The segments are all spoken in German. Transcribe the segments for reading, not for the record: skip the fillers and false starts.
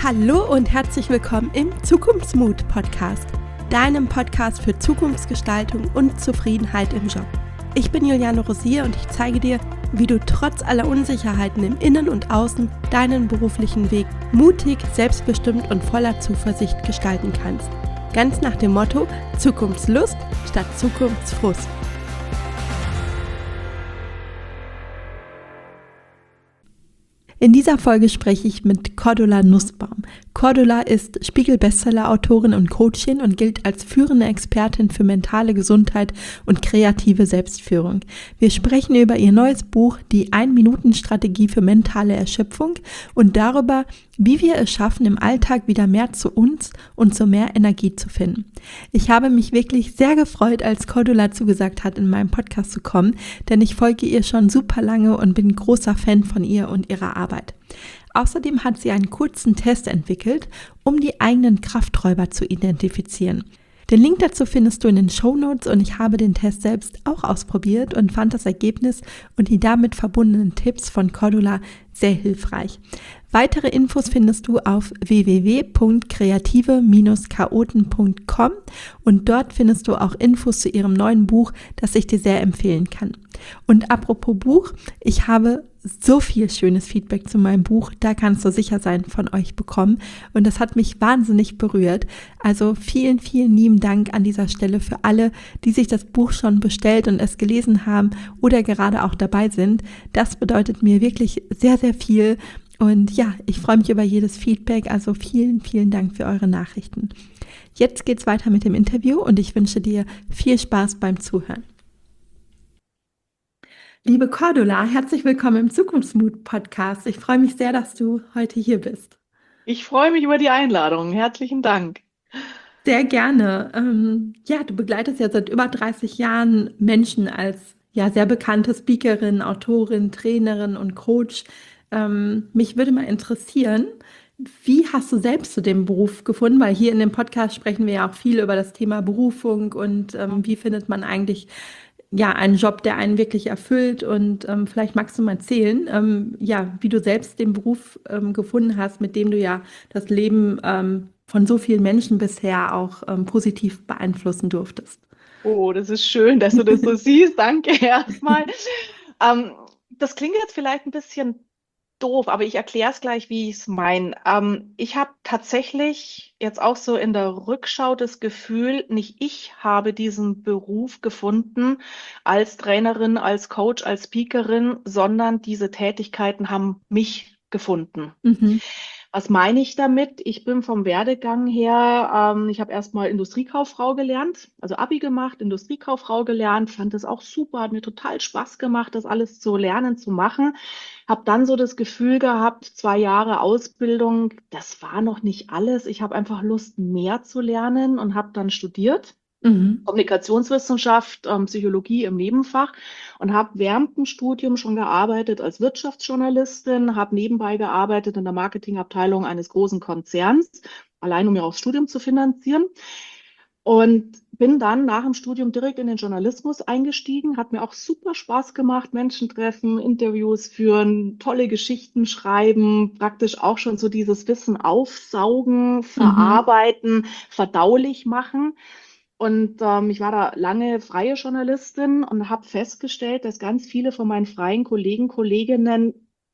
Hallo und herzlich willkommen im Zukunftsmut-Podcast, deinem Podcast für Zukunftsgestaltung und Zufriedenheit im Job. Ich bin Juliane Rosier und ich zeige dir, wie du trotz aller Unsicherheiten im Innen und Außen deinen beruflichen Weg mutig, selbstbestimmt und voller Zuversicht gestalten kannst. Ganz nach dem Motto Zukunftslust statt Zukunftsfrust. In dieser Folge spreche ich mit Cordula Nussbaum. Cordula ist Spiegel-Bestseller-Autorin und Coachin und gilt als führende Expertin für mentale Gesundheit und kreative Selbstführung. Wir sprechen über ihr neues Buch, die 1-Minuten-Strategie für mentale Erschöpfung und darüber, wie wir es schaffen, im Alltag wieder mehr zu uns und zu mehr Energie zu finden. Ich habe mich wirklich sehr gefreut, als Cordula zugesagt hat, in meinem Podcast zu kommen, denn ich folge ihr schon super lange und bin großer Fan von ihr und ihrer Arbeit. Außerdem hat sie einen kurzen Test entwickelt, um die eigenen Krafträuber zu identifizieren. Den Link dazu findest du in den Shownotes und ich habe den Test selbst auch ausprobiert und fand das Ergebnis und die damit verbundenen Tipps von Cordula sehr hilfreich. Weitere Infos findest du auf www.kreative-chaoten.com und dort findest du auch Infos zu ihrem neuen Buch, das ich dir sehr empfehlen kann. Und apropos Buch, ich habe so viel schönes Feedback zu meinem Buch, da kannst du sicher sein, von euch bekommen und das hat mich wahnsinnig berührt. Also vielen, vielen lieben Dank an dieser Stelle für alle, die sich das Buch schon bestellt und es gelesen haben oder gerade auch dabei sind. Das bedeutet mir wirklich sehr, sehr viel. Und ja, ich freue mich über jedes Feedback, also vielen, vielen Dank für eure Nachrichten. Jetzt geht's weiter mit dem Interview und ich wünsche dir viel Spaß beim Zuhören. Liebe Cordula, herzlich willkommen im Zukunftsmut-Podcast. Ich freue mich sehr, dass du heute hier bist. Ich freue mich über die Einladung. Herzlichen Dank. Sehr gerne. Du begleitest ja seit über 30 Jahren Menschen als sehr bekannte Speakerin, Autorin, Trainerin und Coach. Mich würde mal interessieren, wie hast du selbst zu dem Beruf gefunden? Weil hier in dem Podcast sprechen wir ja auch viel über das Thema Berufung und wie findet man eigentlich einen Job, der einen wirklich erfüllt. Und vielleicht magst du mal erzählen, wie du selbst den Beruf gefunden hast, mit dem du ja das Leben von so vielen Menschen bisher auch positiv beeinflussen durftest. Oh, das ist schön, dass du das so siehst. Danke erstmal. Das klingt jetzt vielleicht ein bisschen doof, aber ich erkläre es gleich, wie ich es meine. Ich habe tatsächlich jetzt auch so in der Rückschau das Gefühl, nicht ich habe diesen Beruf gefunden als Trainerin, als Coach, als Speakerin, sondern diese Tätigkeiten haben mich gefunden. Mhm. Was meine ich damit? Ich bin vom Werdegang her, ich habe erstmal Industriekauffrau gelernt, also Abi gemacht, Industriekauffrau gelernt, fand das auch super, hat mir total Spaß gemacht, das alles zu lernen, zu machen. Habe dann so das Gefühl gehabt, 2 Jahre Ausbildung, das war noch nicht alles. Ich habe einfach Lust, mehr zu lernen und habe dann studiert. Mhm. Kommunikationswissenschaft, Psychologie im Nebenfach und habe während dem Studium schon gearbeitet als Wirtschaftsjournalistin, habe nebenbei gearbeitet in der Marketingabteilung eines großen Konzerns, allein um mir auch das Studium zu finanzieren. Und bin dann nach dem Studium direkt in den Journalismus eingestiegen, hat mir auch super Spaß gemacht, Menschen treffen, Interviews führen, tolle Geschichten schreiben, praktisch auch schon so dieses Wissen aufsaugen, Mhm. verarbeiten, verdaulich machen. Und ich war da lange freie Journalistin und habe festgestellt, dass ganz viele von meinen freien Kollegen, Kolleginnen,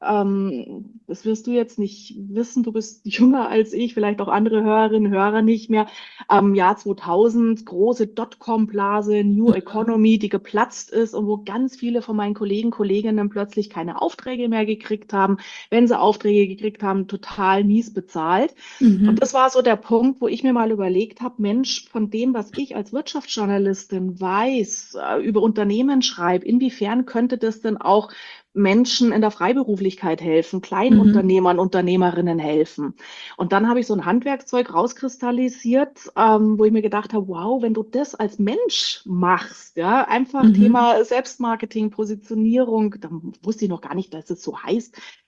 das wirst du jetzt nicht wissen, du bist jünger als ich, vielleicht auch andere Hörerinnen, Hörer nicht mehr, Jahr 2000, große Dotcom-Blase, New Economy, die geplatzt ist und wo ganz viele von meinen Kollegen, Kolleginnen plötzlich keine Aufträge mehr gekriegt haben, wenn sie Aufträge gekriegt haben, total mies bezahlt. Und Mhm. das war so der Punkt, wo ich mir mal überlegt habe, Mensch, von dem, was ich als Wirtschaftsjournalistin weiß, über Unternehmen schreibe, inwiefern könnte das denn auch Menschen in der Freiberuflichkeit helfen, Mhm. Kleinunternehmern, Unternehmerinnen helfen? Und dann habe ich so ein Handwerkszeug rauskristallisiert, wo ich mir gedacht habe, wow, wenn du das als Mensch machst, ja, einfach Mhm. Thema Selbstmarketing, Positionierung, da wusste ich noch gar nicht, dass es so heißt,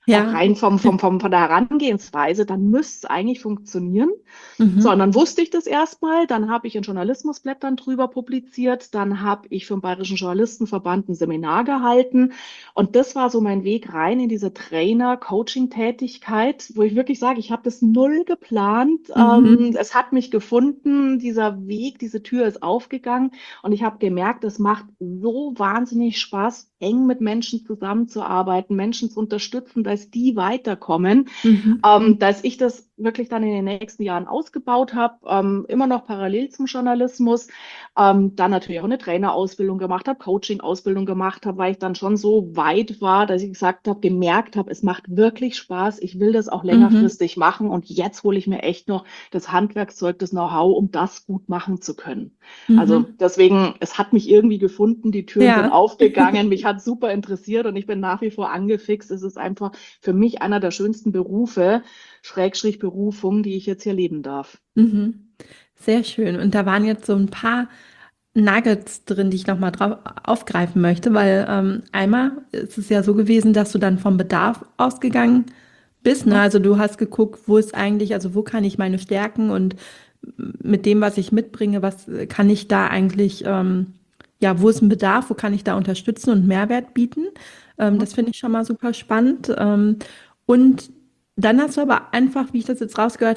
auch Ja. rein von der Herangehensweise, dann müsste es eigentlich funktionieren. So, und Mhm. dann wusste ich das erstmal, dann habe ich in Journalismusblättern drüber publiziert, dann habe ich für den Bayerischen Journalistenverband ein Seminar gehalten und das war so mein Weg rein in diese Trainer-Coaching-Tätigkeit, wo ich wirklich sage, ich habe das null geplant, Mhm. es hat mich gefunden, dieser Weg, diese Tür ist aufgegangen und ich habe gemerkt, es macht so wahnsinnig Spaß, eng mit Menschen zusammenzuarbeiten, Menschen zu unterstützen, dass die weiterkommen, Mhm. dass ich das wirklich dann in den nächsten Jahren ausgebaut habe, immer noch parallel zum Journalismus, dann natürlich auch eine Trainerausbildung gemacht habe, Coaching-Ausbildung gemacht habe, weil ich dann schon so weit war, dass ich gesagt habe, gemerkt habe, es macht wirklich Spaß, ich will das auch Mhm. längerfristig machen und jetzt hole ich mir echt noch das Handwerkszeug, das Know-how, um das gut machen zu können. Also Mhm. deswegen, es hat mich irgendwie gefunden, die Türen sind Ja. aufgegangen, mich hat super interessiert und ich bin nach wie vor angefixt. Es ist einfach für mich einer der schönsten Berufe, Schrägstrich Berufung, die ich jetzt hier leben darf. Mhm. Sehr schön. Und da waren jetzt so ein paar Nuggets drin, die ich nochmal drauf aufgreifen möchte, weil einmal ist es ja so gewesen, dass du dann vom Bedarf ausgegangen bist, ne? Mhm. Also du hast geguckt, wo ist eigentlich, also wo kann ich meine Stärken und mit dem, was ich mitbringe, was kann ich da eigentlich, ja, wo ist ein Bedarf, wo kann ich da unterstützen und Mehrwert bieten? Mhm. Das finde ich schon mal super spannend. Und dann hast du aber einfach, wie ich das jetzt rausgehört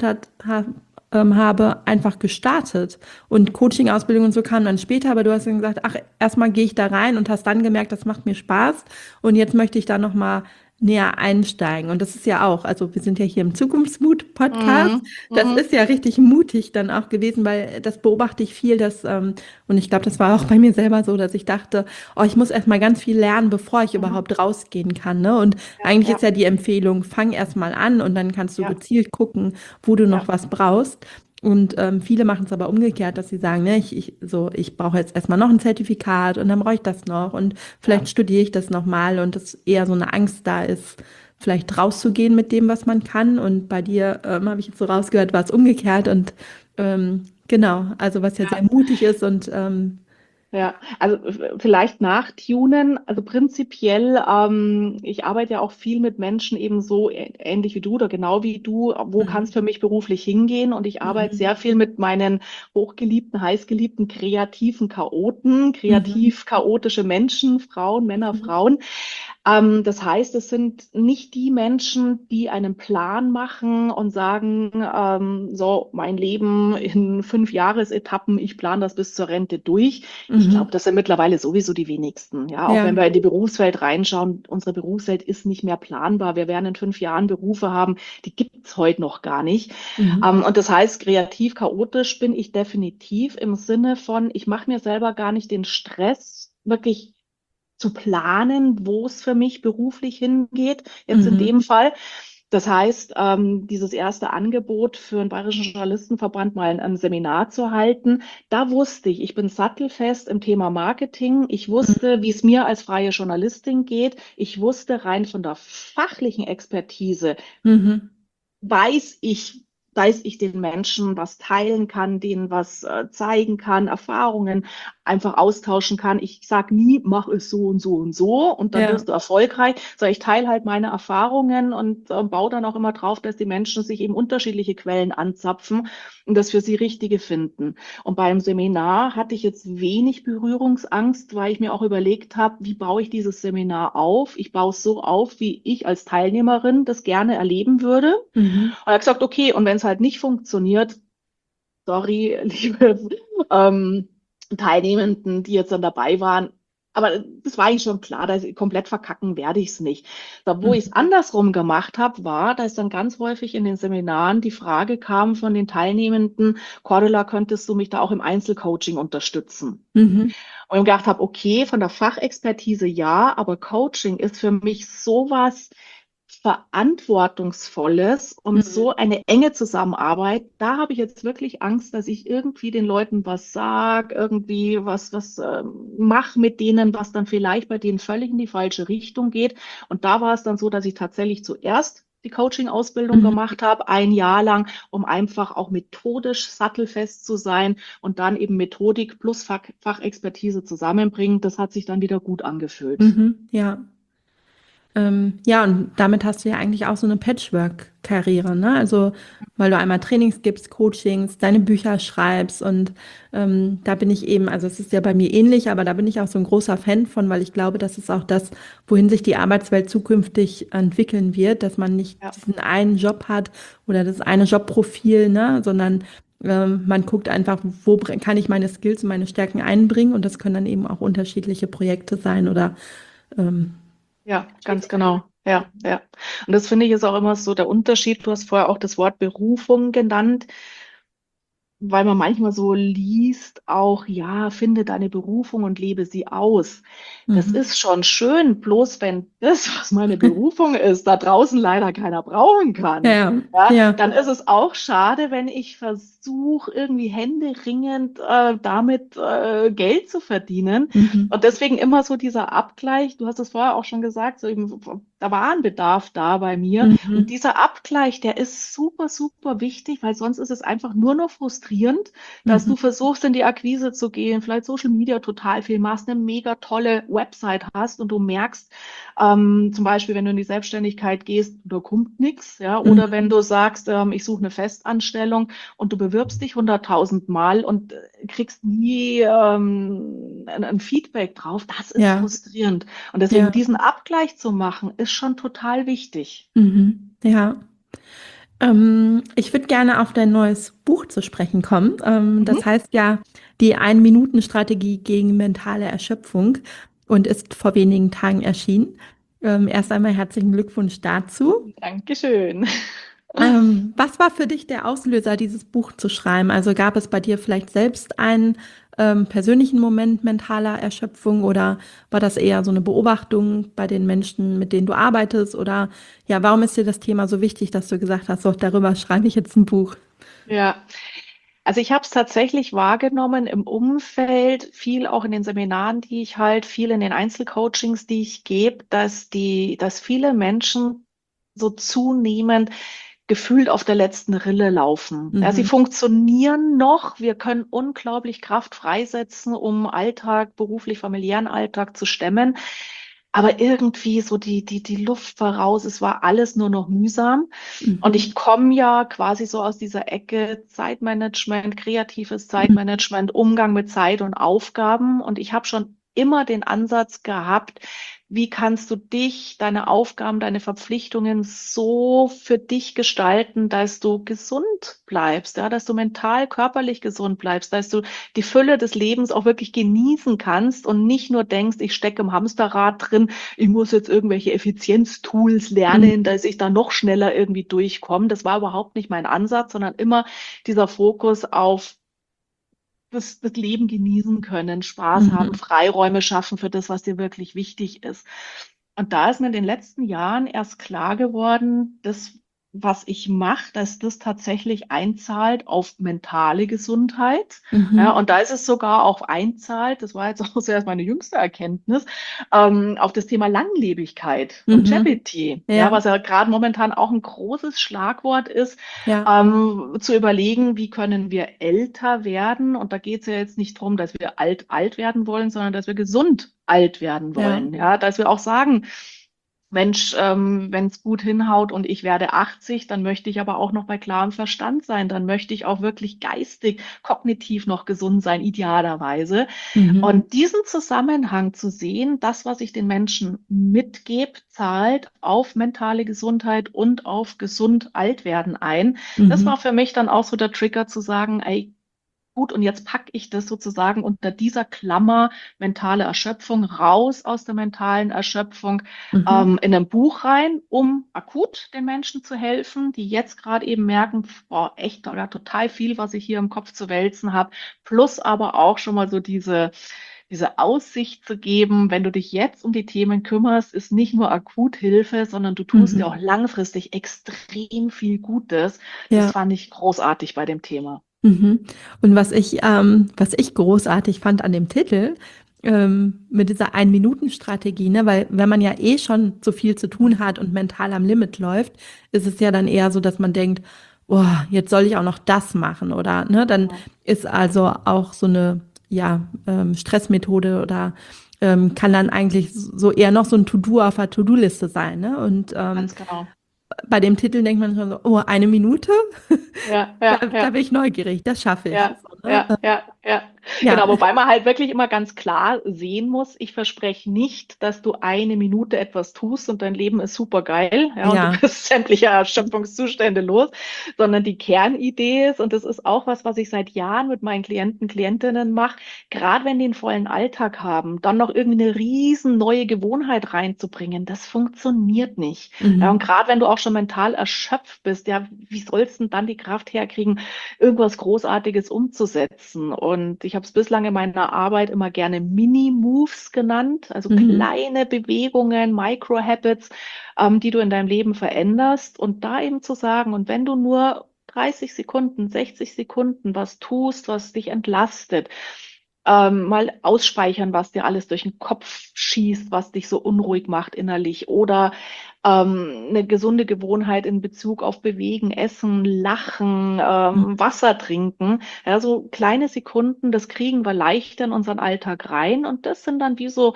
habe, einfach gestartet. Und Coaching-Ausbildung und so kam dann später, aber du hast dann gesagt, ach, erstmal gehe ich da rein und hast dann gemerkt, das macht mir Spaß. Und jetzt möchte ich da nochmal näher einsteigen. Und das ist ja auch, also wir sind ja hier im Zukunftsmut-Podcast. Mhm. Das Mhm. ist ja richtig mutig dann auch gewesen, weil das beobachte ich viel, und ich glaube, das war auch bei mir selber so, dass ich dachte, oh, ich muss erstmal ganz viel lernen, bevor ich Mhm. überhaupt rausgehen kann. Ne? Und Ja, eigentlich ist ja, ja die Empfehlung, fang erstmal an und dann kannst du ja, gezielt gucken, wo du noch ja, was brauchst. Und viele machen es aber umgekehrt, dass sie sagen, ne, ich brauche jetzt erstmal noch ein Zertifikat und dann brauche ich das noch und ja. vielleicht studiere ich das nochmal und dass eher so eine Angst da ist, vielleicht rauszugehen mit dem, was man kann. Und bei dir habe ich jetzt so rausgehört, war es umgekehrt und genau, also was ja sehr Ja. mutig ist und Ja, also vielleicht nachtunen. Also prinzipiell, ich arbeite ja auch viel mit Menschen eben so ähnlich wie du oder genau wie du. Wo kann es mhm, für mich beruflich hingehen? Und ich arbeite mhm, sehr viel mit meinen hochgeliebten, heißgeliebten, kreativen Chaoten, mhm, kreativ chaotische Menschen, Frauen, Männer, mhm, Frauen. Das heißt, es sind nicht die Menschen, die einen Plan machen und sagen, so mein Leben in 5 Jahresetappen, ich plane das bis zur Rente durch. Ich glaube, mhm, das sind mittlerweile sowieso die wenigsten. Ja, auch wenn ja, wir in die Berufswelt reinschauen, unsere Berufswelt ist nicht mehr planbar. Wir werden in 5 Jahren Berufe haben, die gibt's heute noch gar nicht. mhm, Und das heißt, kreativ chaotisch bin ich definitiv im Sinne von, ich mache mir selber gar nicht den Stress, wirklich zu planen, wo es für mich beruflich hingeht, jetzt in mhm, dem Fall. Das heißt, dieses erste Angebot für den Bayerischen Journalistenverband mal ein Seminar zu halten, da wusste ich, ich bin sattelfest im Thema Marketing. Ich wusste, wie es mir als freie Journalistin geht. Ich wusste rein von der fachlichen Expertise, mhm, weiß ich, weiß ich den Menschen was teilen kann, denen was zeigen kann, Erfahrungen einfach austauschen kann. Ich sage nie, mach es so und so und so und dann ja, wirst du erfolgreich, sondern ich teile halt meine Erfahrungen und baue dann auch immer drauf, dass die Menschen sich eben unterschiedliche Quellen anzapfen und das für sie Richtige finden. Und beim Seminar hatte ich jetzt wenig Berührungsangst, weil ich mir auch überlegt habe, wie baue ich dieses Seminar auf? Ich baue es so auf, wie ich als Teilnehmerin das gerne erleben würde. mhm, Und er hat gesagt, okay, und wenn es halt nicht funktioniert, sorry, liebe ähm, Teilnehmenden, die jetzt dann dabei waren, aber das war eigentlich schon klar, dass komplett verkacken werde ich es nicht. Da, wo ich es mhm, andersrum gemacht habe, war, dass dann ganz häufig in den Seminaren die Frage kam von den Teilnehmenden, Cordula, könntest du mich da auch im Einzelcoaching unterstützen? mhm, Und ich gedacht habe, okay, von der Fachexpertise ja, aber Coaching ist für mich sowas Verantwortungsvolles und mhm, so eine enge Zusammenarbeit. Da habe ich jetzt wirklich Angst, dass ich irgendwie den Leuten was sage, irgendwie was mache mit denen, was dann vielleicht bei denen völlig in die falsche Richtung geht. Und da war es dann so, dass ich tatsächlich zuerst die Coaching-Ausbildung mhm, gemacht habe, ein Jahr lang, um einfach auch methodisch sattelfest zu sein und dann eben Methodik plus Fachexpertise zusammenbringen. Das hat sich dann wieder gut angefühlt. mhm, ja. Ja, und damit hast du ja eigentlich auch so eine Patchwork-Karriere, ne? Also, weil du einmal Trainings gibst, Coachings, deine Bücher schreibst und da bin ich eben, also es ist ja bei mir ähnlich, aber da bin ich auch so ein großer Fan von, weil ich glaube, das ist auch das, wohin sich die Arbeitswelt zukünftig entwickeln wird, dass man nicht Ja, diesen einen Job hat oder das eine Jobprofil, ne? Sondern man guckt einfach, kann ich meine Skills und meine Stärken einbringen und das können dann eben auch unterschiedliche Projekte sein oder ähm, ja, ganz genau. Ja, ja. Und das finde ich ist auch immer so der Unterschied. Du hast vorher auch das Wort Berufung genannt. Weil man manchmal so liest, auch, ja, finde deine Berufung und lebe sie aus. Das mhm. ist schon schön, bloß wenn das, was meine Berufung ist, da draußen leider keiner brauchen Ja, kann. ja, Ja, ja. dann ist es auch schade, wenn ich versuche, irgendwie händeringend damit Geld zu verdienen. Mhm. Und deswegen immer so dieser Abgleich, du hast es vorher auch schon gesagt, so eben, da war ein Bedarf da bei mir. Und Mhm. dieser Abgleich, der ist super, super wichtig, weil sonst ist es einfach nur noch frustrierend, dass Mhm. du versuchst, in die Akquise zu gehen, vielleicht Social Media total viel machst, eine mega tolle Website hast und du merkst, zum Beispiel, wenn du in die Selbstständigkeit gehst, da kommt nichts, ja, oder Mhm. wenn du sagst, ich suche eine Festanstellung und du bewirbst dich 100.000 Mal und kriegst nie ein Feedback drauf, das ist Ja, frustrierend. Und deswegen ja. diesen Abgleich zu machen, ist schon total wichtig. Mhm. Ja. Ich würde gerne auf dein neues Buch zu sprechen kommen. Das Mhm. heißt ja die Ein-Minuten-Strategie gegen mentale Erschöpfung und ist vor wenigen Tagen erschienen. Erst einmal herzlichen Glückwunsch dazu. Dankeschön. Was war für dich der Auslöser, dieses Buch zu schreiben? Also gab es bei dir vielleicht selbst einen persönlichen Moment mentaler Erschöpfung oder war das eher so eine Beobachtung bei den Menschen, mit denen du arbeitest? Oder ja, warum ist dir das Thema so wichtig, dass du gesagt hast, so, darüber schreibe ich jetzt ein Buch? Ja, also ich habe es tatsächlich wahrgenommen im Umfeld, viel auch in den Seminaren, die ich halt, viel in den Einzelcoachings, die ich gebe, dass viele Menschen so zunehmend gefühlt auf der letzten Rille laufen. Ja, sie Mhm. funktionieren noch. Wir können unglaublich Kraft freisetzen, um Alltag, beruflich, familiären Alltag zu stemmen. Aber irgendwie so die Luft voraus, es war alles nur noch mühsam. Und Mhm. ich komme ja quasi so aus dieser Ecke Zeitmanagement, kreatives Mhm. Zeitmanagement, Umgang mit Zeit und Aufgaben. Und ich habe schon immer den Ansatz gehabt, wie kannst du dich, deine Aufgaben, deine Verpflichtungen so für dich gestalten, dass du gesund bleibst, ja, dass du mental, körperlich gesund bleibst, dass du die Fülle des Lebens auch wirklich genießen kannst und nicht nur denkst, ich stecke im Hamsterrad drin, ich muss jetzt irgendwelche Effizienztools Mhm. lernen, dass ich da noch schneller irgendwie durchkomme. Das war überhaupt nicht mein Ansatz, sondern immer dieser Fokus auf das Leben genießen können, Spaß haben, Mhm. Freiräume schaffen für das, was dir wirklich wichtig ist. Und da ist mir in den letzten Jahren erst klar geworden, das, was ich mache, dass das tatsächlich einzahlt auf mentale Gesundheit. Ja, Mhm. und da ist es sogar auch einzahlt, das war jetzt auch zuerst meine jüngste Erkenntnis, auf das Thema Langlebigkeit, Mhm. Longevity, ja, Ja, was ja gerade momentan auch ein großes Schlagwort ist, ja. zu überlegen, wie können wir älter werden. Und da geht es ja jetzt nicht darum, dass wir alt werden wollen, sondern dass wir gesund alt werden Ja. wollen. Ja, dass wir auch sagen, Mensch, wenn es gut hinhaut und ich werde 80, dann möchte ich aber auch noch bei klarem Verstand sein. Dann möchte ich auch wirklich geistig, kognitiv noch gesund sein, idealerweise. Mhm. Und diesen Zusammenhang zu sehen, das, was ich den Menschen mitgebe, zahlt auf mentale Gesundheit und auf gesund alt werden ein. Das war Mhm. für mich dann auch so der Trigger zu sagen, ey, gut, und jetzt packe ich das sozusagen unter dieser Klammer mentale Erschöpfung raus aus der mentalen Erschöpfung Mhm. in ein Buch rein, um akut den Menschen zu helfen, die jetzt gerade eben merken, boah, echt oder total viel, was ich hier im Kopf zu wälzen habe, plus aber auch schon mal so diese Aussicht zu geben, wenn du dich jetzt um die Themen kümmerst, ist nicht nur Akuthilfe, sondern du tust dir auch Mhm. langfristig extrem viel Gutes. Das Ja. fand ich großartig bei dem Thema. Mhm. Und was ich großartig fand an dem Titel, mit dieser Ein-Minuten-Strategie, ne, weil wenn man ja eh schon so viel zu tun hat und mental am Limit läuft, ist es ja dann eher so, dass man denkt, oh, jetzt soll ich auch noch das machen oder ne, dann Genau. ist also auch so eine ja, Stressmethode oder kann dann eigentlich so eher noch so ein To-Do auf der To-Do-Liste sein, ne? Und Ganz genau. bei dem Titel denkt man schon so, oh, 1 Minute? Ja, Da, ja, da ja. bin ich neugierig, das schaffe ich. Ja, So, ne? ja, ja, ja. Ja, Genau, wobei man halt wirklich immer ganz klar sehen muss, ich verspreche nicht, dass du 1 Minute etwas tust und dein Leben ist super geil, ja, und du ja. bist sämtliche Erschöpfungszustände los, sondern die Kernidee ist, und das ist auch was, was ich seit Jahren mit meinen Klienten, Klientinnen mache, gerade wenn die einen vollen Alltag haben, dann noch irgendwie eine riesen neue Gewohnheit reinzubringen, das funktioniert nicht. Ja, und Mhm. gerade wenn du auch schon mental erschöpft bist, ja, wie sollst du denn dann die Kraft herkriegen, irgendwas Großartiges umzusetzen? Und ich habe es bislang in meiner Arbeit immer gerne Mini-Moves genannt, also Mhm. kleine Bewegungen, Micro-Habits, die du in deinem Leben veränderst. Und da eben zu sagen, und wenn du nur 30 Sekunden, 60 Sekunden was tust, was dich entlastet, mal ausspeichern, was dir alles durch den Kopf schießt, was dich so unruhig macht innerlich, oder eine gesunde Gewohnheit in Bezug auf Bewegen, Essen, Lachen, Wasser trinken. Ja, so kleine Sekunden, das kriegen wir leichter in unseren Alltag rein. Und das sind dann wie so,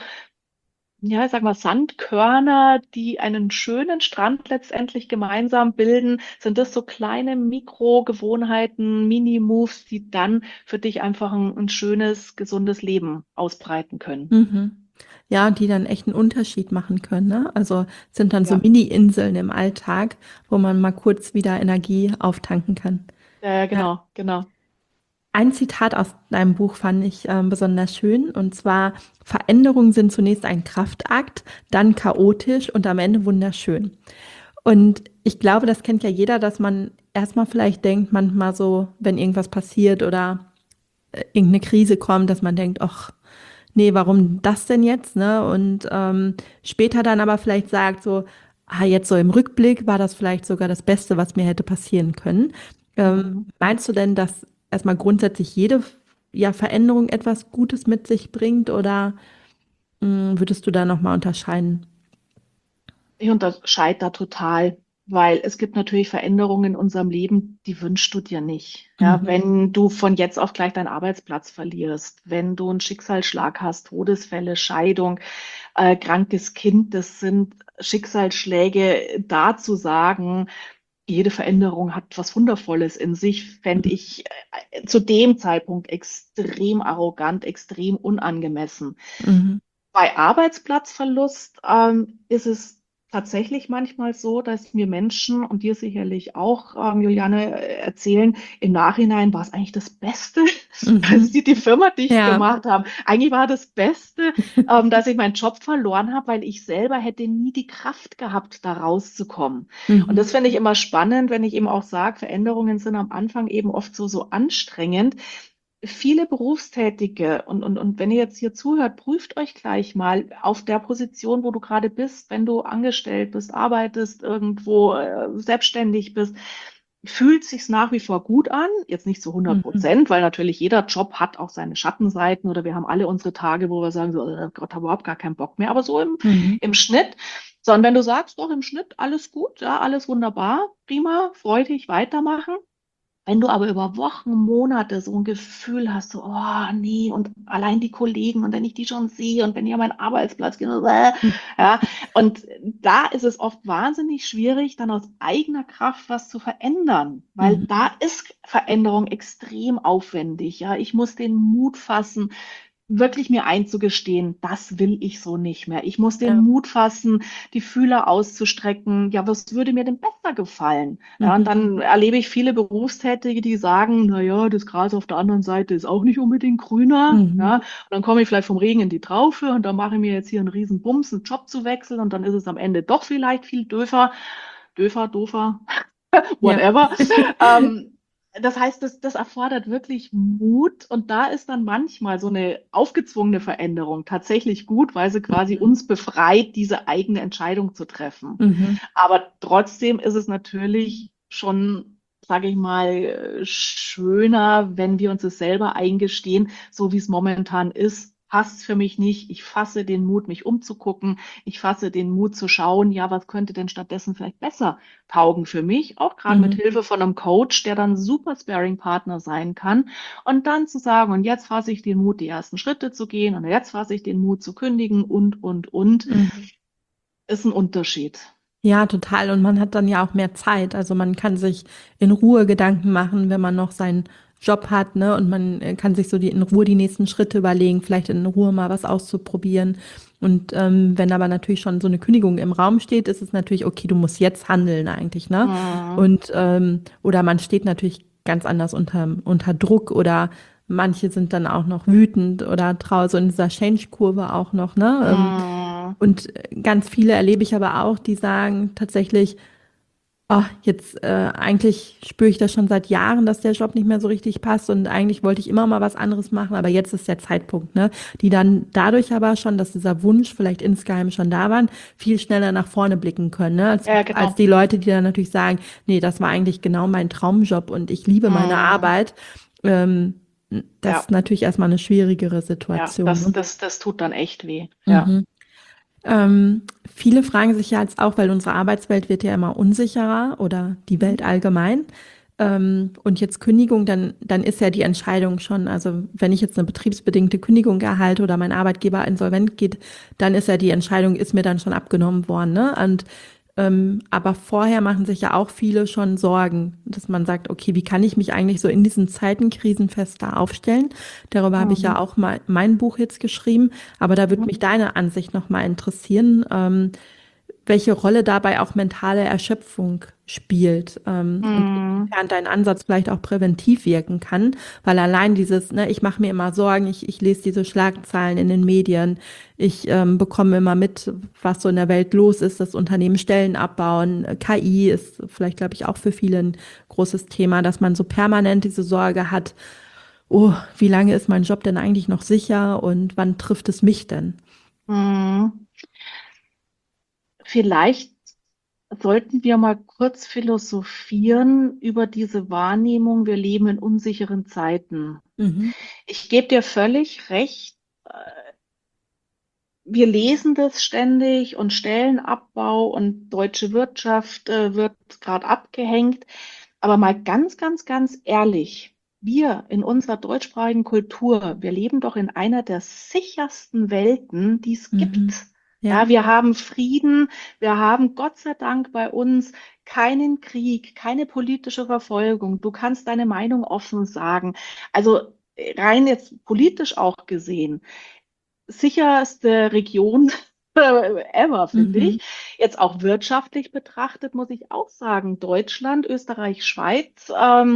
ja, ich sag mal, Sandkörner, die einen schönen Strand letztendlich gemeinsam bilden. Sind das so kleine Mikrogewohnheiten, Mini-Moves, die dann für dich einfach ein schönes, gesundes Leben ausbreiten können? Mhm. Ja, die dann echt einen Unterschied machen können, ne? Also sind dann so Ja, Mini-Inseln im Alltag, wo man mal kurz wieder Energie auftanken kann. ja, Ja. genau, genau. Ein Zitat aus deinem Buch fand ich besonders schön, und zwar: Veränderungen sind zunächst ein Kraftakt, dann chaotisch und am Ende wunderschön. Und ich glaube, das kennt ja jeder, dass man erstmal vielleicht denkt, manchmal so, wenn irgendwas passiert oder irgendeine Krise kommt, dass man denkt, ach, nee, warum das denn jetzt, ne? Und später dann aber vielleicht sagt so, ah, jetzt so im Rückblick war das vielleicht sogar das Beste, was mir hätte passieren können. Mhm. Meinst du denn, dass erstmal grundsätzlich jede, ja, Veränderung etwas Gutes mit sich bringt, oder würdest du da nochmal unterscheiden? Ich unterscheide da total, weil es gibt natürlich Veränderungen in unserem Leben, die wünschst du dir nicht. Ja, Mhm. wenn du von jetzt auf gleich deinen Arbeitsplatz verlierst, wenn du einen Schicksalsschlag hast, Todesfälle, Scheidung, krankes Kind, das sind Schicksalsschläge. Da zu sagen, jede Veränderung hat was Wundervolles in sich, fände ich zu dem Zeitpunkt extrem arrogant, extrem unangemessen. Mhm. Bei Arbeitsplatzverlust ist es tatsächlich manchmal so, dass mir Menschen und dir sicherlich auch, Juliane, erzählen, im Nachhinein war es eigentlich das Beste, dass Mhm. die Firma dicht Ja. gemacht haben. Eigentlich war das Beste, dass ich meinen Job verloren habe, weil ich selber hätte nie die Kraft gehabt, da rauszukommen. Und Mhm. das finde ich immer spannend, wenn ich eben auch sage, Veränderungen sind am Anfang eben oft so anstrengend. Viele Berufstätige, und wenn ihr jetzt hier zuhört, prüft euch gleich mal auf der Position, wo du gerade bist, wenn du angestellt bist, arbeitest, irgendwo selbstständig bist, fühlt sich's nach wie vor gut an, jetzt nicht zu hundert Mhm. Prozent, weil natürlich jeder Job hat auch seine Schattenseiten, oder wir haben alle unsere Tage, wo wir sagen, so, Gott, habe überhaupt gar keinen Bock mehr, aber so Mhm. im Schnitt, sondern wenn du sagst, doch im Schnitt alles gut, ja, alles wunderbar, prima, freu dich, weitermachen. Wenn du aber über Wochen, Monate so ein Gefühl hast, so, oh nee, und allein die Kollegen, und wenn ich die schon sehe und wenn die an meinen Arbeitsplatz gehen, ja, und da ist es oft wahnsinnig schwierig, dann aus eigener Kraft was zu verändern, weil Mhm. da ist Veränderung extrem aufwendig, ja. Ich muss den Mut fassen, wirklich mir einzugestehen, das will ich so nicht mehr. Ich muss den Ja. Mut fassen, die Fühler auszustrecken. Ja, was würde mir denn besser gefallen? Ja, und Mhm. dann erlebe ich viele Berufstätige, die sagen, na ja, das Gras auf der anderen Seite ist auch nicht unbedingt grüner. Mhm. Ja, und dann komme ich vielleicht vom Regen in die Traufe und dann mache ich mir jetzt hier einen riesen Bums, einen Job zu wechseln, und dann ist es am Ende doch vielleicht viel doofer, Ja. whatever. Ähm, Das heißt, das erfordert wirklich Mut, und da ist dann manchmal so eine aufgezwungene Veränderung tatsächlich gut, weil sie quasi Mhm. uns befreit, diese eigene Entscheidung zu treffen. Mhm. Aber trotzdem ist es natürlich schon, sage ich mal, schöner, wenn wir uns das selber eingestehen, so wie es momentan ist. passt für mich nicht. Ich fasse den Mut, mich umzugucken. Ich fasse den Mut zu schauen, ja, was könnte denn stattdessen vielleicht besser taugen für mich? Auch gerade mit Mhm. Hilfe von einem Coach, der dann super Sparring-Partner sein kann. Und dann zu sagen, und jetzt fasse ich den Mut, die ersten Schritte zu gehen. Und jetzt fasse ich den Mut zu kündigen und, Mhm. ist ein Unterschied. Ja, total. Und man hat dann ja auch mehr Zeit. Also man kann sich in Ruhe Gedanken machen, wenn man noch seinen Job hat, ne? Und man kann sich so in Ruhe die nächsten Schritte überlegen, vielleicht in Ruhe mal was auszuprobieren. Und wenn aber natürlich schon so eine Kündigung im Raum steht, ist es natürlich, okay, du musst jetzt handeln eigentlich, ne? Mhm. Und oder man steht natürlich ganz anders unter Druck oder manche sind dann auch noch wütend oder traurig, so in dieser Change-Kurve auch noch, ne? Mhm. Und ganz viele erlebe ich aber auch, die sagen tatsächlich, oh, jetzt eigentlich spüre ich das schon seit Jahren, dass der Job nicht mehr so richtig passt und eigentlich wollte ich immer mal was anderes machen, aber jetzt ist der Zeitpunkt, ne? Die dann dadurch aber schon, dass dieser Wunsch vielleicht insgeheim schon da waren, viel schneller nach vorne blicken können, ne? Ja, Als genau. die Leute, die dann natürlich sagen, nee, das war eigentlich genau mein Traumjob und ich liebe meine Mhm. Arbeit. Ähm, Das Ja, ist natürlich erstmal eine schwierigere ja, Situation, das, ne? das, das tut dann echt weh. Ja. Mhm. Viele fragen sich ja jetzt auch, weil unsere Arbeitswelt wird ja immer unsicherer oder die Mhm. Welt allgemein. Und jetzt Kündigung, dann ist ja die Entscheidung schon, also wenn ich jetzt eine betriebsbedingte Kündigung erhalte oder mein Arbeitgeber insolvent geht, dann ist ja die Entscheidung, ist mir dann schon abgenommen worden, ne? Und aber vorher machen sich ja auch viele schon Sorgen, dass man sagt, okay, wie kann ich mich eigentlich so in diesen Zeiten krisenfester aufstellen? Darüber habe ich ja Mhm. auch mal mein Buch jetzt geschrieben, aber da würde Mhm. mich deine Ansicht noch mal interessieren, welche Rolle dabei auch mentale Erschöpfung spielt, und Mhm. inwiefern dein Ansatz vielleicht auch präventiv wirken kann, weil allein dieses, ne, ich mache mir immer Sorgen, ich lese diese Schlagzeilen in den Medien, ich bekomme immer mit, was so in der Welt los ist, dass Unternehmen Stellen abbauen, KI ist vielleicht, glaube ich, auch für viele ein großes Thema, dass man so permanent diese Sorge hat, oh, wie lange ist mein Job denn eigentlich noch sicher und wann trifft es mich denn? Mhm. Vielleicht sollten wir mal kurz philosophieren über diese Wahrnehmung, wir leben in unsicheren Zeiten. Mhm. Ich gebe dir völlig recht. Wir lesen das ständig und Stellenabbau und deutsche Wirtschaft wird gerade abgehängt. Aber mal ganz, ganz, ganz ehrlich, wir in unserer deutschsprachigen Kultur, wir leben doch in einer der sichersten Welten, die es Mhm. gibt. Ja. Ja, wir haben Frieden, wir haben Gott sei Dank bei uns keinen Krieg, keine politische Verfolgung. Du kannst deine Meinung offen sagen. Also rein jetzt politisch auch gesehen sicherste Region ever, finde Mhm. ich. Jetzt auch wirtschaftlich betrachtet, muss ich auch sagen, Deutschland, Österreich, Schweiz,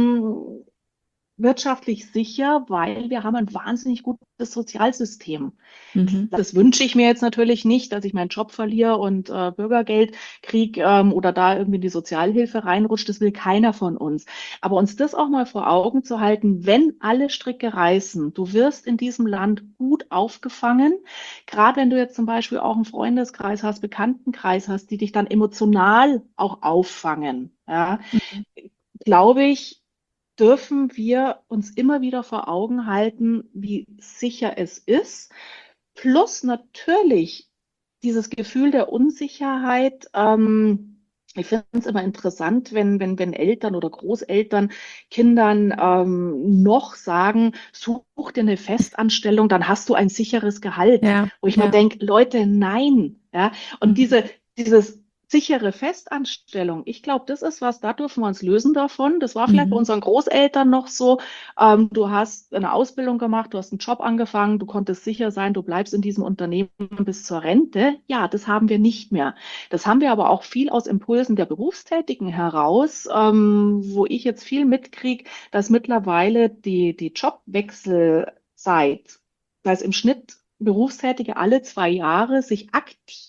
wirtschaftlich sicher, weil wir haben ein wahnsinnig gutes Sozialsystem. Mhm. Das wünsche ich mir jetzt natürlich nicht, dass ich meinen Job verliere und Bürgergeld kriege oder da irgendwie in die Sozialhilfe reinrutscht. Das will keiner von uns. Aber uns das auch mal vor Augen zu halten, wenn alle Stricke reißen, du wirst in diesem Land gut aufgefangen. Gerade wenn du jetzt zum Beispiel auch einen Freundeskreis hast, Bekanntenkreis hast, die dich dann emotional auch auffangen. Ja, Mhm. glaube ich, dürfen wir uns immer wieder vor Augen halten, wie sicher es ist. Plus natürlich dieses Gefühl der Unsicherheit. Ich finde es immer interessant, wenn Eltern oder Großeltern Kindern noch sagen, such dir eine Festanstellung, dann hast du ein sicheres Gehalt. Ja, Wo ich mir ja. denke, Leute, nein. Ja? Und Mhm. dieses sichere Festanstellung, ich glaube, das ist was, da dürfen wir uns lösen davon. Das war vielleicht bei Mhm. unseren Großeltern noch so. Du hast eine Ausbildung gemacht, du hast einen Job angefangen, du konntest sicher sein, du bleibst in diesem Unternehmen bis zur Rente. Ja, das haben wir nicht mehr. Das haben wir aber auch viel aus Impulsen der Berufstätigen heraus, wo ich jetzt viel mitkriege, dass mittlerweile die Jobwechselzeit, da ist im Schnitt Berufstätige alle 2 Jahre sich aktiv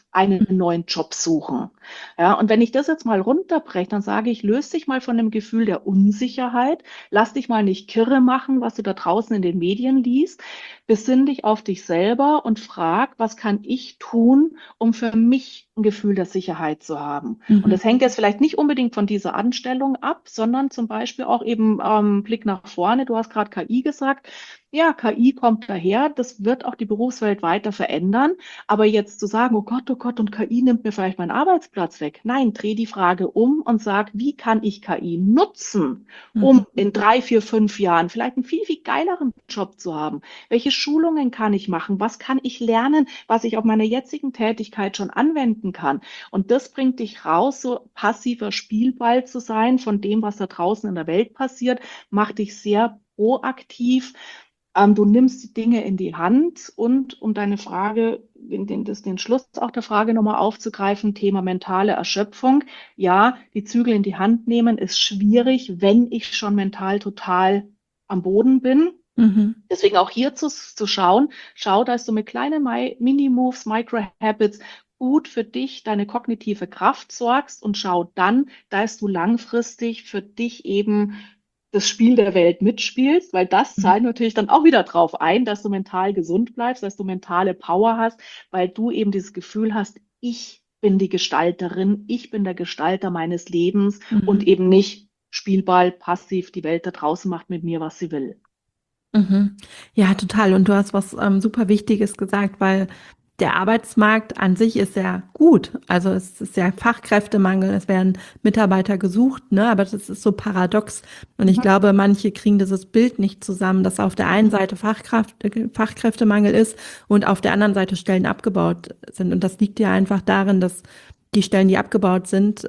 einen neuen Job suchen. Ja, und wenn ich das jetzt mal runterbreche, dann sage ich, löse dich mal von dem Gefühl der Unsicherheit, lass dich mal nicht kirre machen, was du da draußen in den Medien liest, besinn dich auf dich selber und frag, was kann ich tun, um für mich ein Gefühl der Sicherheit zu haben. Und Mhm. das hängt jetzt vielleicht nicht unbedingt von dieser Anstellung ab, sondern zum Beispiel auch eben Blick nach vorne. Du hast gerade KI gesagt. Ja, KI kommt daher, das wird auch die Berufswelt weiter verändern. Aber jetzt zu sagen, oh Gott, und KI nimmt mir vielleicht meinen Arbeitsplatz weg. Nein, dreh die Frage um und sag, wie kann ich KI nutzen, um Mhm. in 3, 4, 5 Jahren vielleicht einen viel, viel geileren Job zu haben? Welche Schulungen kann ich machen? Was kann ich lernen, was ich auf meiner jetzigen Tätigkeit schon anwenden kann? Und das bringt dich raus, so passiver Spielball zu sein von dem, was da draußen in der Welt passiert, macht dich sehr proaktiv. Du nimmst die Dinge in die Hand und um deine Frage, den Schluss auch der Frage nochmal aufzugreifen, Thema mentale Erschöpfung. Ja, die Zügel in die Hand nehmen ist schwierig, wenn ich schon mental total am Boden bin. Mhm. Deswegen auch hier zu schauen, schau, dass du mit kleinen Mini-Moves, Micro-Habits gut für dich, deine kognitive Kraft sorgst und schau dann, dass du langfristig für dich eben das Spiel der Welt mitspielst, weil das Mhm. zahlt natürlich dann auch wieder drauf ein, dass du mental gesund bleibst, dass du mentale Power hast, weil du eben dieses Gefühl hast, ich bin die Gestalterin, ich bin der Gestalter meines Lebens und Mhm. eben nicht Spielball, passiv, die Welt da draußen macht mit mir, was sie will. Mhm. Ja, total. Und du hast was super Wichtiges gesagt, weil der Arbeitsmarkt an sich ist ja gut. Also es ist ja Fachkräftemangel, es werden Mitarbeiter gesucht, ne? Aber das ist so paradox. Und ich Mhm. glaube, manche kriegen dieses Bild nicht zusammen, dass auf der einen Seite Fachkräftemangel ist und auf der anderen Seite Stellen abgebaut sind. Und das liegt ja einfach darin, dass die Stellen, die abgebaut sind,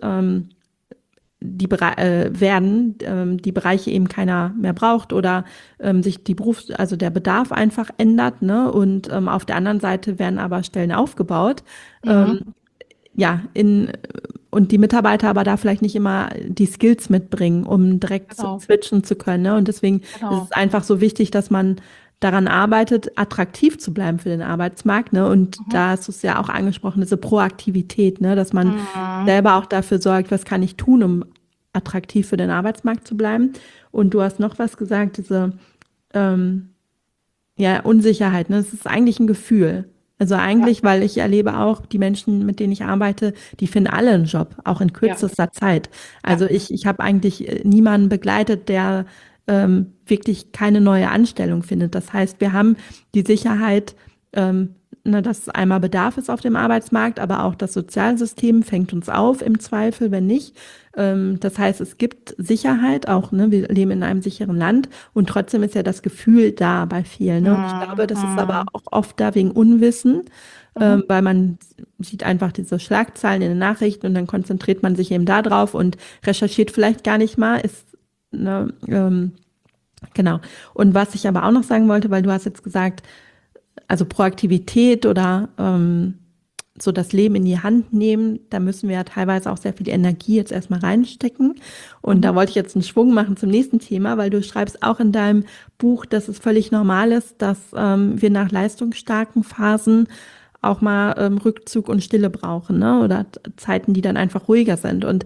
werden, die Bereiche eben keiner mehr braucht oder sich also der Bedarf einfach ändert, ne? Und auf der anderen Seite werden aber Stellen aufgebaut. Ähm, Mhm. ja, und die Mitarbeiter aber da vielleicht nicht immer die Skills mitbringen, um direkt Genau, switchen zu können. Ne? Und deswegen ist es genau. einfach so wichtig, dass man daran arbeitet, attraktiv zu bleiben für den Arbeitsmarkt. Ne? Und Mhm. da hast du es ja auch angesprochen, diese Proaktivität, ne? Dass man Mhm. selber auch dafür sorgt, was kann ich tun, um attraktiv für den Arbeitsmarkt zu bleiben. Und du hast noch was gesagt, diese ähm, ja, Unsicherheit, ne? Es ist eigentlich ein Gefühl. Also Ja, eigentlich, weil ich erlebe auch, die Menschen, mit denen ich arbeite, die finden alle einen Job, auch in ja, kürzester Zeit. ja. Also ich habe eigentlich niemanden begleitet, der wirklich keine neue Anstellung findet. Das heißt, wir haben die Sicherheit, ne, dass einmal Bedarf ist auf dem Arbeitsmarkt, aber auch das Sozialsystem fängt uns auf im Zweifel, wenn nicht. Das heißt, es gibt Sicherheit, auch, ne, wir leben in einem sicheren Land und trotzdem ist ja das Gefühl da bei vielen. Ne? Und ich glaube, Mhm. das ist aber Mhm. auch oft da wegen Unwissen, Mhm. weil man sieht einfach diese Schlagzeilen in den Nachrichten und dann konzentriert man sich eben da drauf und recherchiert vielleicht gar nicht mal, ist, ne, genau. Und was ich aber auch noch sagen wollte, weil du hast jetzt gesagt, also Proaktivität oder so das Leben in die Hand nehmen, da müssen wir ja teilweise auch sehr viel Energie jetzt erstmal reinstecken. Und Mhm. da wollte ich jetzt einen Schwung machen zum nächsten Thema, weil du schreibst auch in deinem Buch, dass es völlig normal ist, dass wir nach leistungsstarken Phasen auch mal Rückzug und Stille brauchen, ne? Oder Zeiten, die dann einfach ruhiger sind. Und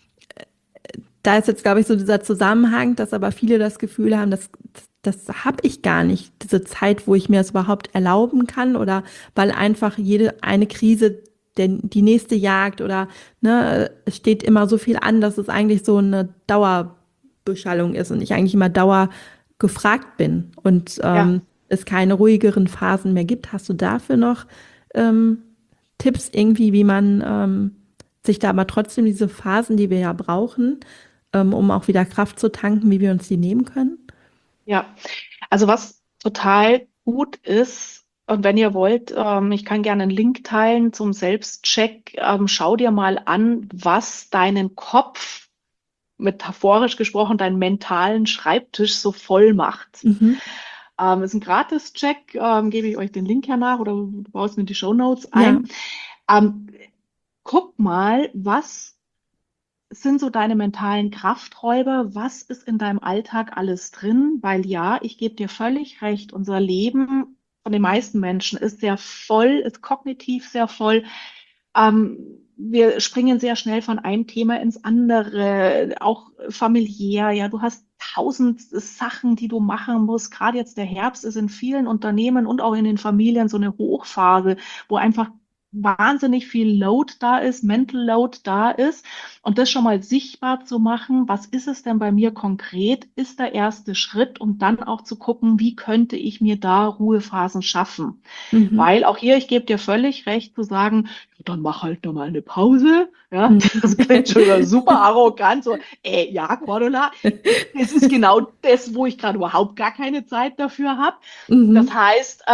da ist jetzt, glaube ich, so dieser Zusammenhang, dass aber viele das Gefühl haben, das habe ich gar nicht, diese Zeit, wo ich mir das überhaupt erlauben kann oder weil einfach jede eine Krise die nächste jagt oder ne, es steht immer so viel an, dass es eigentlich so eine Dauerbeschallung ist und ich eigentlich immer Dauer gefragt bin und Ja, es keine ruhigeren Phasen mehr gibt. Hast du dafür noch ähm, Tipps irgendwie, wie man sich da aber trotzdem diese Phasen, die wir ja brauchen, um auch wieder Kraft zu tanken, wie wir uns die nehmen können? ja. Also was total gut ist, und wenn ihr wollt, ich kann gerne einen Link teilen zum Selbstcheck. Schau dir mal an, was deinen Kopf, metaphorisch gesprochen, deinen mentalen Schreibtisch so voll macht. Mhm. Ist ein Gratis-Check, gebe ich euch den Link hernach oder du baust in die Shownotes Ja. ein. Ähm, Guck mal, was sind so deine mentalen Krafträuber? Was ist in deinem Alltag alles drin? Weil ja, ich gebe dir völlig recht, unser Leben von den meisten Menschen ist sehr voll, ist kognitiv sehr voll. Ähm, Wir springen sehr schnell von einem Thema ins andere, auch familiär. Ja, du hast tausend Sachen, die du machen musst. Gerade jetzt der Herbst ist in vielen Unternehmen und auch in den Familien so eine Hochphase, wo einfach wahnsinnig viel Load da ist, Mental Load da ist. Und das schon mal sichtbar zu machen, was ist es denn bei mir konkret, ist der erste Schritt, um dann auch zu gucken, wie könnte ich mir da Ruhephasen schaffen. Mhm. Weil auch hier, ich gebe dir völlig recht zu sagen, ja, dann mach halt noch mal eine Pause. Ja, Mhm. das klingt schon wieder super arrogant. So, ja, Cordula, das ist genau das, wo ich gerade überhaupt gar keine Zeit dafür habe. Das Mhm. heißt,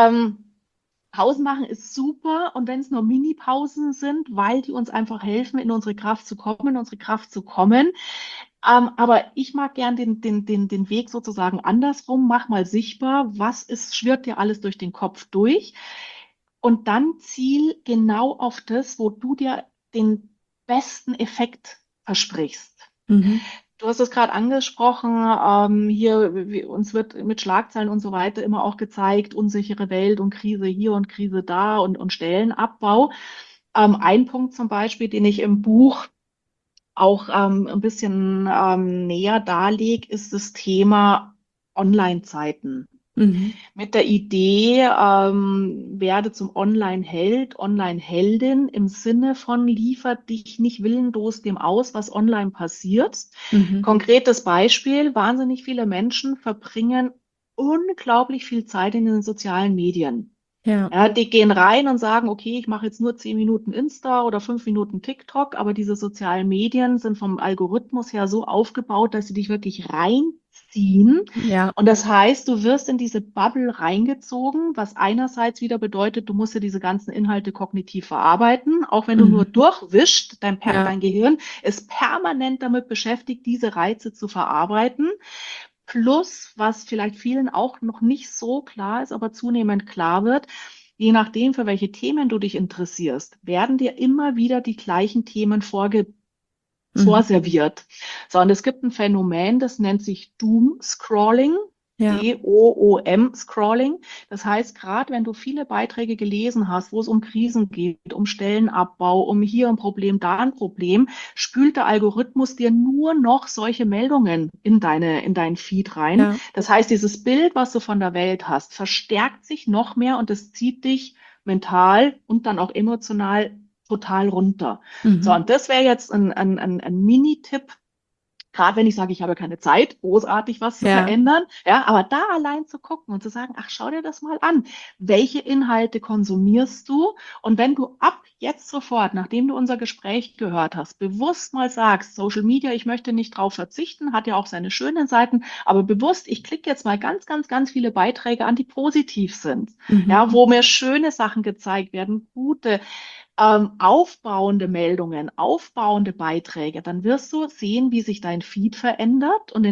Pausen machen ist super und wenn es nur Mini-Pausen sind, weil die uns einfach helfen, in unsere Kraft zu kommen, in unsere Kraft zu kommen. Aber ich mag gern den Weg sozusagen andersrum. Mach mal sichtbar, was ist, schwirrt dir alles durch den Kopf durch. Und dann ziel genau auf das, wo du dir den besten Effekt versprichst. Mhm. Du hast es gerade angesprochen, hier, uns wird mit Schlagzeilen und so weiter immer auch gezeigt, unsichere Welt und Krise hier und Krise da und Stellenabbau. Ein Punkt zum Beispiel, den ich im Buch auch ein bisschen näher darlege, ist das Thema Online-Zeiten. Mhm. Mit der Idee, werde zum Online-Held, Online-Heldin im Sinne von liefer dich nicht willenlos dem aus, was online passiert. Mhm. Konkretes Beispiel, wahnsinnig viele Menschen verbringen unglaublich viel Zeit in den sozialen Medien. Ja. Ja, die gehen rein und sagen, okay, ich mache jetzt nur 10 Minuten Insta oder 5 Minuten TikTok, aber diese sozialen Medien sind vom Algorithmus her so aufgebaut, dass sie dich wirklich reinziehen. Ja. Und das heißt, du wirst in diese Bubble reingezogen, was einerseits wieder bedeutet, du musst ja diese ganzen Inhalte kognitiv verarbeiten, auch wenn du nur Mhm. durchwischst, Ja. dein Gehirn ist permanent damit beschäftigt, diese Reize zu verarbeiten. Plus, was vielleicht vielen auch noch nicht so klar ist, aber zunehmend klar wird, je nachdem, für welche Themen du dich interessierst, werden dir immer wieder die gleichen Themen Mhm. vorserviert. So, und es gibt ein Phänomen, das nennt sich Doom-Scrolling. Ja. DOOM-Scrolling. Das heißt, gerade wenn du viele Beiträge gelesen hast, wo es um Krisen geht, um Stellenabbau, um hier ein Problem, da ein Problem, spült der Algorithmus dir nur noch solche Meldungen in deinen Feed rein. Ja. Das heißt, dieses Bild, was du von der Welt hast, verstärkt sich noch mehr und es zieht dich mental und dann auch emotional total runter. So, Mhm. und das wäre jetzt ein Mini-Tipp, gerade wenn ich sage, ich habe keine Zeit, großartig was zu Ja. verändern. Ja, aber da allein zu gucken und zu sagen, ach, schau dir das mal an. Welche Inhalte konsumierst du? Und wenn du ab jetzt sofort, nachdem du unser Gespräch gehört hast, bewusst mal sagst, Social Media, ich möchte nicht drauf verzichten, hat ja auch seine schönen Seiten, aber bewusst, ich klicke jetzt mal ganz viele Beiträge an, die positiv sind. Mhm. Ja, wo mir schöne Sachen gezeigt werden, gute, aufbauende Meldungen, aufbauende Beiträge, dann wirst du sehen, wie sich dein Feed verändert. Und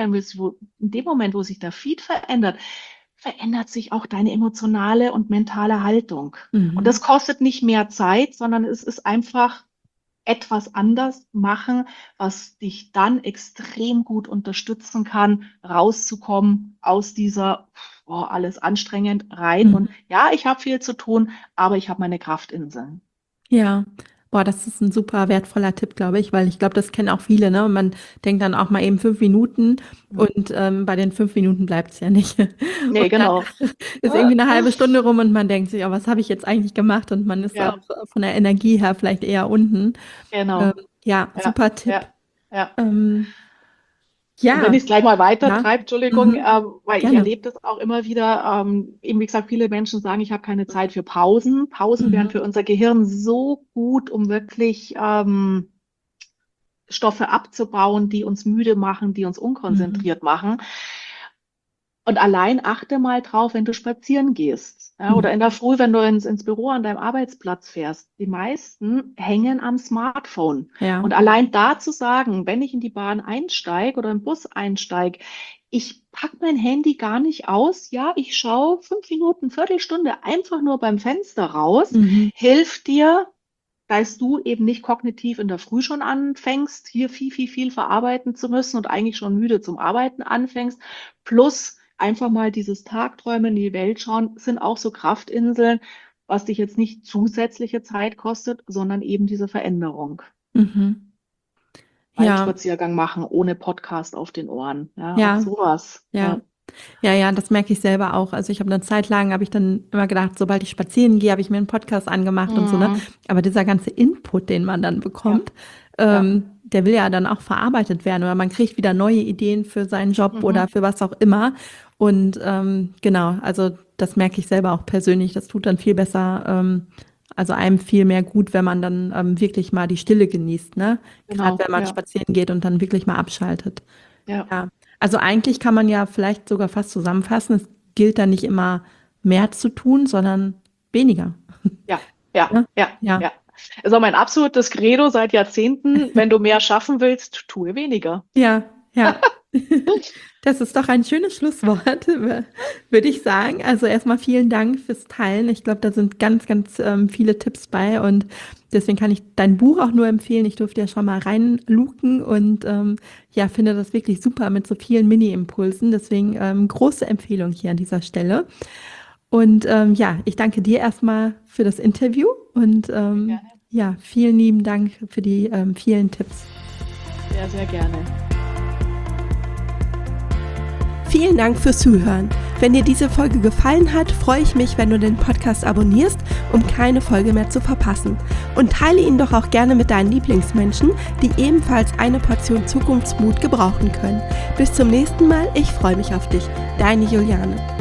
in dem Moment, wo sich der Feed verändert, verändert sich auch deine emotionale und mentale Haltung. Und Mhm. das kostet nicht mehr Zeit, sondern es ist einfach etwas anders machen, was dich dann extrem gut unterstützen kann, rauszukommen aus dieser, oh, alles anstrengend rein. Und Mhm. ja, ich habe viel zu tun, aber ich habe meine Kraftinseln. Ja. Boah, das ist ein super wertvoller Tipp, glaube ich, weil ich glaube, das kennen auch viele, ne? Und man denkt dann auch mal eben 5 Minuten und, bei den 5 Minuten bleibt's ja nicht. Nee, Und dann genau. ist irgendwie eine halbe Stunde rum und man denkt sich: „Oh, was habe ich jetzt eigentlich gemacht?“ Und man ist auch, Ja, von der Energie her vielleicht eher unten. Ähm, genau. ja, Ja, super Tipp. ja, ja. Ähm, Und wenn ja, ich es gleich mal weiter ja, treibe, Entschuldigung, mhm, weil ich gerne. erlebe das auch immer wieder, eben wie gesagt, viele Menschen sagen, ich habe keine Zeit für Pausen. Pausen wären Mhm, für unser Gehirn so gut, um wirklich Stoffe abzubauen, die uns müde machen, die uns mhm, unkonzentriert machen. Und allein achte mal drauf, wenn du spazieren gehst, ja, oder in mhm, der Früh, wenn du ins Büro an deinem Arbeitsplatz fährst. Die meisten hängen am Smartphone. ja, Und allein da zu sagen, wenn ich in die Bahn einsteige oder im Bus einsteige, ich packe mein Handy gar nicht aus. Ja, ich schaue 5 Minuten, Viertelstunde einfach nur beim Fenster raus, mhm, hilft dir, dass du eben nicht kognitiv in der Früh schon anfängst, hier viel verarbeiten zu müssen und eigentlich schon müde zum Arbeiten anfängst. Plus einfach mal dieses Tagträumen in die Welt schauen, sind auch so Kraftinseln. was dich jetzt nicht zusätzliche Zeit kostet, sondern eben diese Veränderung. Mhm. Einen Ja, Spaziergang machen ohne Podcast auf den Ohren. Ja, auch ja, sowas. ja. Ja. Ja, das merke ich selber auch. Also ich habe eine Zeit lang, habe ich dann immer gedacht, sobald ich spazieren gehe, habe ich mir einen Podcast angemacht und so, ne? Mhm. Aber dieser ganze Input, den man dann Ja, bekommt, ja. der will ja dann auch verarbeitet werden oder man kriegt wieder neue Ideen für seinen Job oder Mhm. für was auch immer. Und genau, also das merke ich selber auch persönlich. Das tut dann viel besser, also einem viel mehr gut, wenn man dann wirklich mal die Stille genießt, ne? Gerade Genau, wenn man ja, spazieren geht und dann wirklich mal abschaltet. ja, Ja, also eigentlich kann man ja vielleicht sogar fast zusammenfassen, es gilt da nicht immer mehr zu tun, sondern weniger. ja, ja, Ne? ja, Ja, ja. Also mein absolutes Credo seit Jahrzehnten, wenn du mehr schaffen willst, tue weniger. ja, ja. Das ist doch ein schönes Schlusswort, würde ich sagen. Also erstmal vielen Dank fürs Teilen. Ich glaube, da sind ganz viele Tipps bei und deswegen kann ich dein Buch auch nur empfehlen. Ich durfte ja schon mal reinluken und ja, finde das wirklich super mit so vielen Mini-Impulsen. Deswegen große Empfehlung hier an dieser Stelle. Und ja, ich danke dir erstmal für das Interview und Sehr gerne. ja, vielen lieben Dank für die vielen Tipps. Sehr, sehr gerne. Vielen Dank fürs Zuhören. Wenn dir diese Folge gefallen hat, freue ich mich, wenn du den Podcast abonnierst, um keine Folge mehr zu verpassen. Und teile ihn doch auch gerne mit deinen Lieblingsmenschen, die ebenfalls eine Portion Zukunftsmut gebrauchen können. Bis zum nächsten Mal, ich freue mich auf dich. Deine Juliane.